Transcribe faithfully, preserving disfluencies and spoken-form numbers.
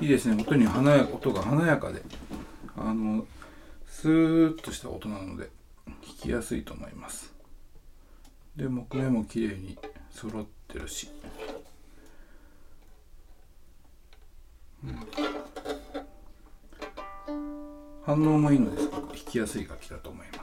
いいですね。音に華や音が華やかで、あのスーッとした音なので弾きやすいと思います。で木目も綺麗に揃ってるし、うん、反応もいいので弾きやすい楽器だと思います。